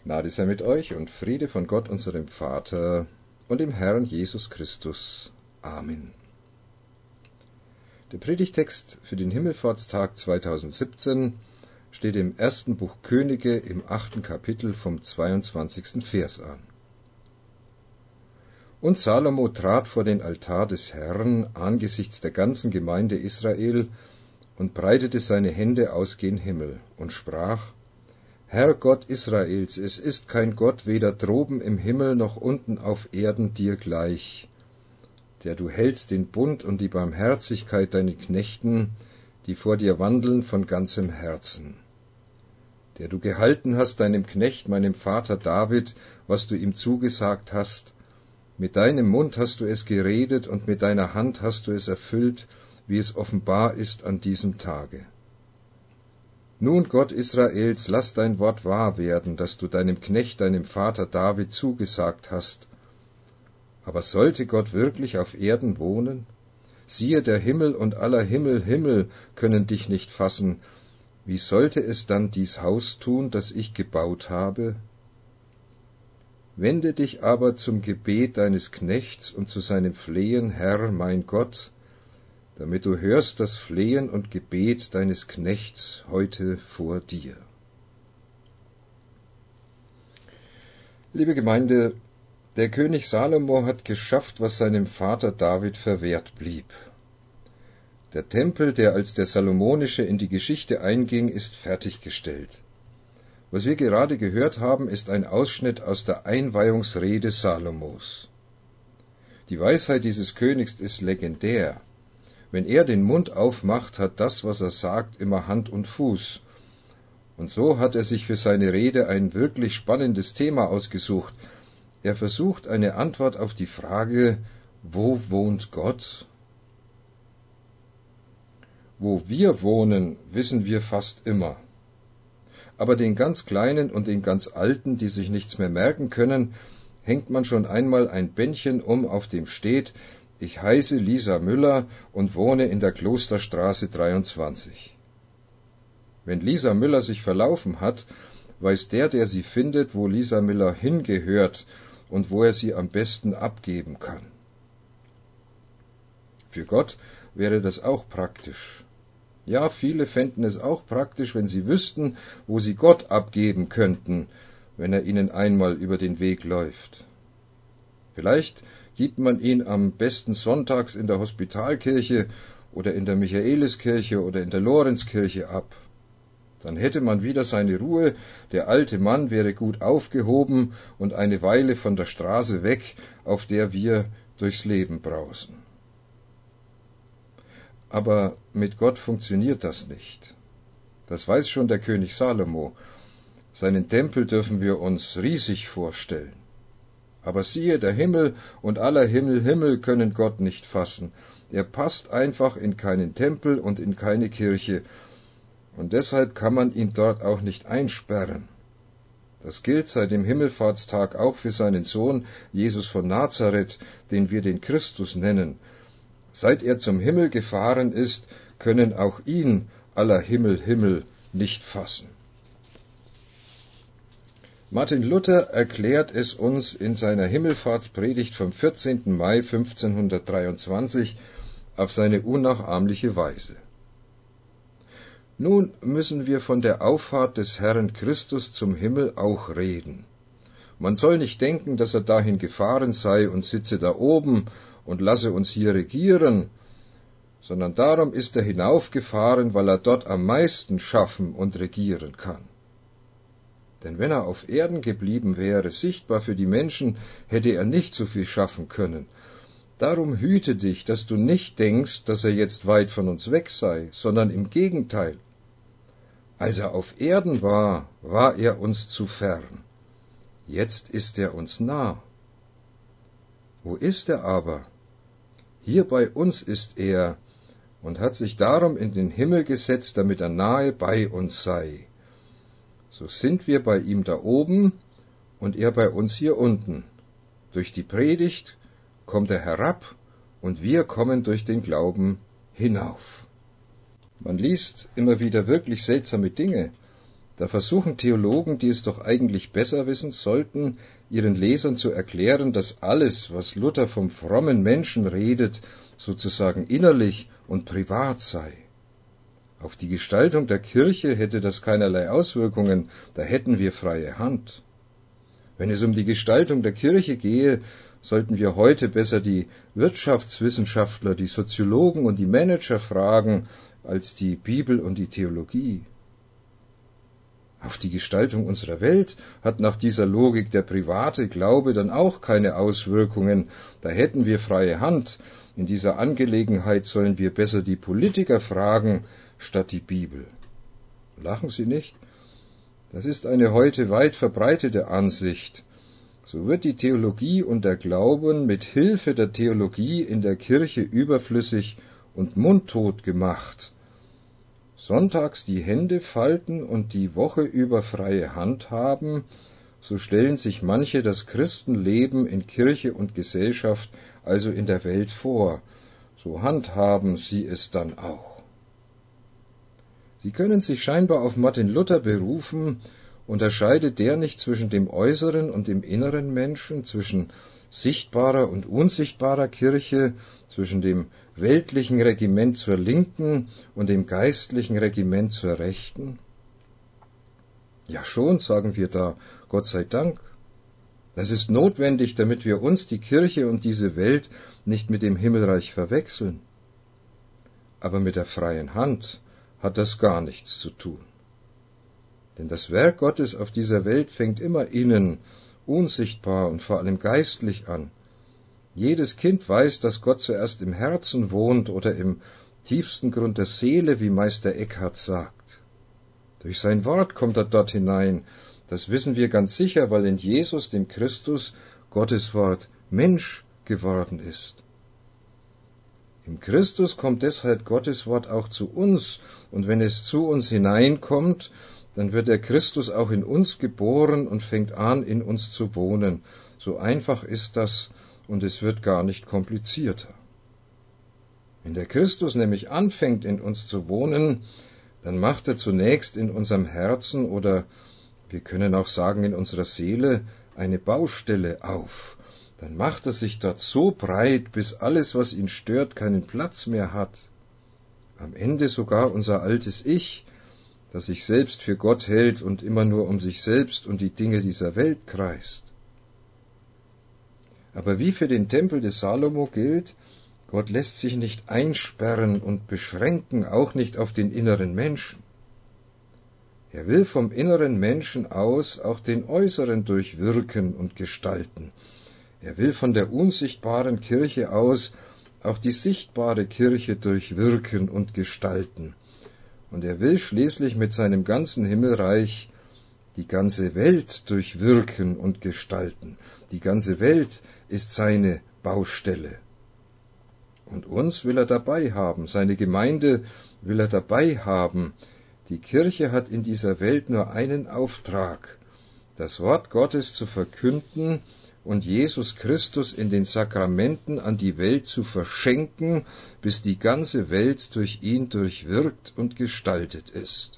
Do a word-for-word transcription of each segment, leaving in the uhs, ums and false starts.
Gnade sei mit euch und Friede von Gott, unserem Vater und dem Herrn Jesus Christus. Amen. Der Predigtext für den Himmelfahrtstag zweitausendsiebzehn steht im ersten Buch Könige im achten Kapitel vom zweiundzwanzigsten Vers an. Und Salomo trat vor den Altar des Herrn angesichts der ganzen Gemeinde Israel und breitete seine Hände aus gen Himmel und sprach: Herr Gott Israels, es ist kein Gott weder droben im Himmel noch unten auf Erden dir gleich, der du hältst den Bund und die Barmherzigkeit deinen Knechten, die vor dir wandeln von ganzem Herzen, der du gehalten hast deinem Knecht, meinem Vater David, was du ihm zugesagt hast. Mit deinem Mund hast du es geredet und mit deiner Hand hast du es erfüllt, wie es offenbar ist an diesem Tage. Nun, Gott Israels, lass dein Wort wahr werden, das du deinem Knecht, deinem Vater David zugesagt hast. Aber sollte Gott wirklich auf Erden wohnen? Siehe, der Himmel und aller Himmel, Himmel können dich nicht fassen. Wie sollte es dann dies Haus tun, das ich gebaut habe? Wende dich aber zum Gebet deines Knechts und zu seinem Flehen, Herr, mein Gott, damit du hörst das Flehen und Gebet deines Knechts heute vor dir. Liebe Gemeinde, der König Salomo hat geschafft, was seinem Vater David verwehrt blieb. Der Tempel, der als der salomonische in die Geschichte einging, ist fertiggestellt. Was wir gerade gehört haben, ist ein Ausschnitt aus der Einweihungsrede Salomos. Die Weisheit dieses Königs ist legendär. Wenn er den Mund aufmacht, hat das, was er sagt, immer Hand und Fuß. Und so hat er sich für seine Rede ein wirklich spannendes Thema ausgesucht. Er versucht eine Antwort auf die Frage, wo wohnt Gott? Wo wir wohnen, wissen wir fast immer. Aber den ganz Kleinen und den ganz Alten, die sich nichts mehr merken können, hängt man schon einmal ein Bändchen um, auf dem steht: Ich heiße Lisa Müller und wohne in der Klosterstraße dreiundzwanzig. Wenn Lisa Müller sich verlaufen hat, weiß der, der sie findet, wo Lisa Müller hingehört und wo er sie am besten abgeben kann. Für Gott wäre das auch praktisch. Ja, viele fänden es auch praktisch, wenn sie wüssten, wo sie Gott abgeben könnten, wenn er ihnen einmal über den Weg läuft. Vielleicht gibt man ihn am besten sonntags in der Hospitalkirche oder in der Michaeliskirche oder in der Lorenzkirche ab. Dann hätte man wieder seine Ruhe, der alte Mann wäre gut aufgehoben und eine Weile von der Straße weg, auf der wir durchs Leben brausen. Aber mit Gott funktioniert das nicht. Das weiß schon der König Salomo. Seinen Tempel dürfen wir uns riesig vorstellen. Aber siehe, der Himmel und aller Himmel, Himmel können Gott nicht fassen. Er passt einfach in keinen Tempel und in keine Kirche. Und deshalb kann man ihn dort auch nicht einsperren. Das gilt seit dem Himmelfahrtstag auch für seinen Sohn Jesus von Nazareth, den wir den Christus nennen. Seit er zum Himmel gefahren ist, können auch ihn aller Himmel, Himmel nicht fassen. Martin Luther erklärt es uns in seiner Himmelfahrtspredigt vom vierzehnten Mai fünfzehnhundertdreiundzwanzig auf seine unnachahmliche Weise. Nun müssen wir von der Auffahrt des Herrn Christus zum Himmel auch reden. Man soll nicht denken, dass er dahin gefahren sei und sitze da oben und lasse uns hier regieren, sondern darum ist er hinaufgefahren, weil er dort am meisten schaffen und regieren kann. Denn wenn er auf Erden geblieben wäre, sichtbar für die Menschen, hätte er nicht so viel schaffen können. Darum hüte dich, dass du nicht denkst, dass er jetzt weit von uns weg sei, sondern im Gegenteil. Als er auf Erden war, war er uns zu fern. Jetzt ist er uns nah. Wo ist er aber? Hier bei uns ist er und hat sich darum in den Himmel gesetzt, damit er nahe bei uns sei. So sind wir bei ihm da oben und er bei uns hier unten. Durch die Predigt kommt er herab und wir kommen durch den Glauben hinauf. Man liest immer wieder wirklich seltsame Dinge. Da versuchen Theologen, die es doch eigentlich besser wissen sollten, ihren Lesern zu erklären, dass alles, was Luther vom frommen Menschen redet, sozusagen innerlich und privat sei. Auf die Gestaltung der Kirche hätte das keinerlei Auswirkungen, da hätten wir freie Hand. Wenn es um die Gestaltung der Kirche gehe, sollten wir heute besser die Wirtschaftswissenschaftler, die Soziologen und die Manager fragen, als die Bibel und die Theologie. Auf die Gestaltung unserer Welt hat nach dieser Logik der private Glaube dann auch keine Auswirkungen, da hätten wir freie Hand. In dieser Angelegenheit sollen wir besser die Politiker fragen, statt die Bibel. Lachen Sie nicht? Das ist eine heute weit verbreitete Ansicht. So wird die Theologie und der Glauben mit Hilfe der Theologie in der Kirche überflüssig und mundtot gemacht. Sonntags die Hände falten und die Woche über freie Hand haben, so stellen sich manche das Christenleben in Kirche und Gesellschaft, also in der Welt vor. So handhaben sie es dann auch. Sie können sich scheinbar auf Martin Luther berufen, unterscheidet der nicht zwischen dem äußeren und dem inneren Menschen, zwischen sichtbarer und unsichtbarer Kirche, zwischen dem weltlichen Regiment zur Linken und dem geistlichen Regiment zur Rechten? Ja schon, sagen wir da, Gott sei Dank. Das ist notwendig, damit wir uns, die Kirche und diese Welt nicht mit dem Himmelreich verwechseln. Aber mit der freien Hand hat das gar nichts zu tun. Denn das Werk Gottes auf dieser Welt fängt immer innen, unsichtbar und vor allem geistlich an. Jedes Kind weiß, dass Gott zuerst im Herzen wohnt oder im tiefsten Grund der Seele, wie Meister Eckhart sagt. Durch sein Wort kommt er dort hinein. Das wissen wir ganz sicher, weil in Jesus, dem Christus, Gottes Wort Mensch geworden ist. Im Christus kommt deshalb Gottes Wort auch zu uns, und wenn es zu uns hineinkommt, dann wird der Christus auch in uns geboren und fängt an, in uns zu wohnen. So einfach ist das, und es wird gar nicht komplizierter. Wenn der Christus nämlich anfängt, in uns zu wohnen, dann macht er zunächst in unserem Herzen oder wir können auch sagen in unserer Seele eine Baustelle auf. Dann macht er sich dort so breit, bis alles, was ihn stört, keinen Platz mehr hat. Am Ende sogar unser altes Ich, das sich selbst für Gott hält und immer nur um sich selbst und die Dinge dieser Welt kreist. Aber wie für den Tempel des Salomo gilt, Gott lässt sich nicht einsperren und beschränken, auch nicht auf den inneren Menschen. Er will vom inneren Menschen aus auch den äußeren durchwirken und gestalten. Er will von der unsichtbaren Kirche aus auch die sichtbare Kirche durchwirken und gestalten. Und er will schließlich mit seinem ganzen Himmelreich die ganze Welt durchwirken und gestalten. Die ganze Welt ist seine Baustelle. Und uns will er dabei haben, seine Gemeinde will er dabei haben. Die Kirche hat in dieser Welt nur einen Auftrag, das Wort Gottes zu verkünden und Jesus Christus in den Sakramenten an die Welt zu verschenken, bis die ganze Welt durch ihn durchwirkt und gestaltet ist.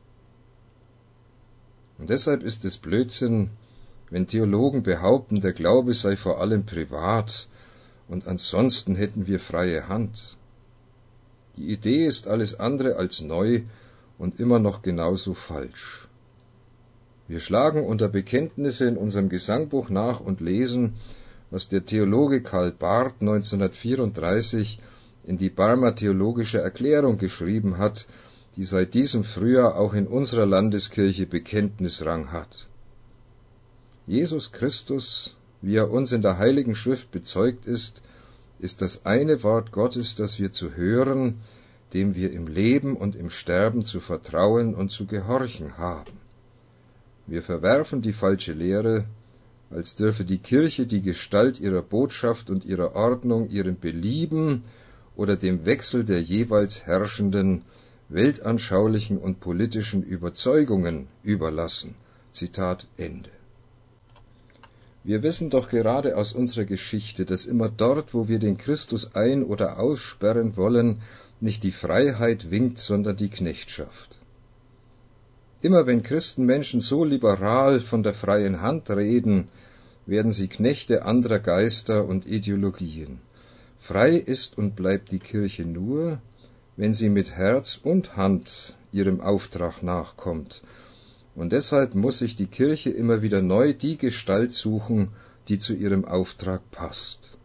Und deshalb ist es Blödsinn, wenn Theologen behaupten, der Glaube sei vor allem privat und ansonsten hätten wir freie Hand. Die Idee ist alles andere als neu und immer noch genauso falsch. Wir schlagen unter Bekenntnisse in unserem Gesangbuch nach und lesen, was der Theologe Karl Barth neunzehnhundertvierunddreißig in die Barmer Theologische Erklärung geschrieben hat, die seit diesem Frühjahr auch in unserer Landeskirche Bekenntnisrang hat. Jesus Christus, wie er uns in der Heiligen Schrift bezeugt ist, ist das eine Wort Gottes, das wir zu hören, dem wir im Leben und im Sterben zu vertrauen und zu gehorchen haben. Wir verwerfen die falsche Lehre, als dürfe die Kirche die Gestalt ihrer Botschaft und ihrer Ordnung ihrem Belieben oder dem Wechsel der jeweils herrschenden weltanschaulichen und politischen Überzeugungen überlassen. Zitat Ende. Wir wissen doch gerade aus unserer Geschichte, dass immer dort, wo wir den Christus ein- oder aussperren wollen, nicht die Freiheit winkt, sondern die Knechtschaft. Immer wenn Christenmenschen so liberal von der freien Hand reden, werden sie Knechte anderer Geister und Ideologien. Frei ist und bleibt die Kirche nur, wenn sie mit Herz und Hand ihrem Auftrag nachkommt. Und deshalb muss sich die Kirche immer wieder neu die Gestalt suchen, die zu ihrem Auftrag passt.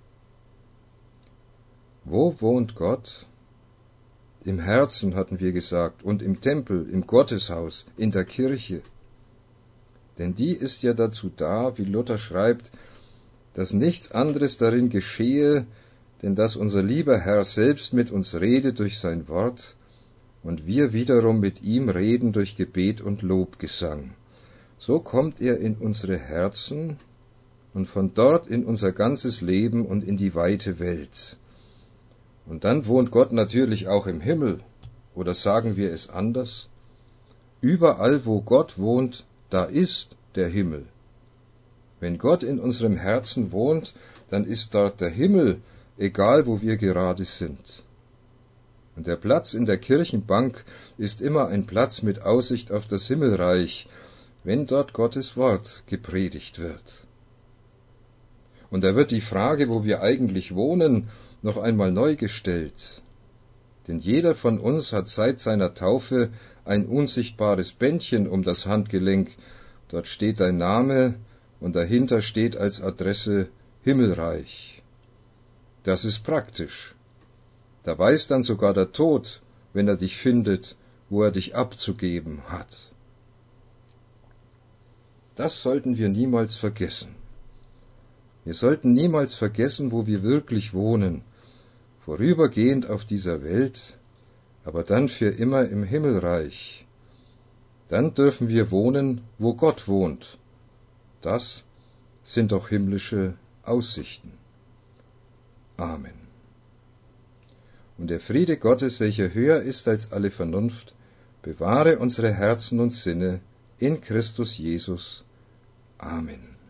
Wo wohnt Gott? Im Herzen, hatten wir gesagt, und im Tempel, im Gotteshaus, in der Kirche. Denn die ist ja dazu da, wie Luther schreibt, dass nichts anderes darin geschehe, denn dass unser lieber Herr selbst mit uns rede durch sein Wort und wir wiederum mit ihm reden durch Gebet und Lobgesang. So kommt er in unsere Herzen und von dort in unser ganzes Leben und in die weite Welt. Und dann wohnt Gott natürlich auch im Himmel, oder sagen wir es anders? Überall, wo Gott wohnt, da ist der Himmel. Wenn Gott in unserem Herzen wohnt, dann ist dort der Himmel, egal wo wir gerade sind. Und der Platz in der Kirchenbank ist immer ein Platz mit Aussicht auf das Himmelreich, wenn dort Gottes Wort gepredigt wird. Und da wird die Frage, wo wir eigentlich wohnen, noch einmal neu gestellt. Denn jeder von uns hat seit seiner Taufe ein unsichtbares Bändchen um das Handgelenk. Dort steht dein Name und dahinter steht als Adresse Himmelreich. Das ist praktisch. Da weiß dann sogar der Tod, wenn er dich findet, wo er dich abzugeben hat. Das sollten wir niemals vergessen. Wir sollten niemals vergessen, wo wir wirklich wohnen, vorübergehend auf dieser Welt, aber dann für immer im Himmelreich. Dann dürfen wir wohnen, wo Gott wohnt. Das sind doch himmlische Aussichten. Amen. Und der Friede Gottes, welcher höher ist als alle Vernunft, bewahre unsere Herzen und Sinne in Christus Jesus. Amen.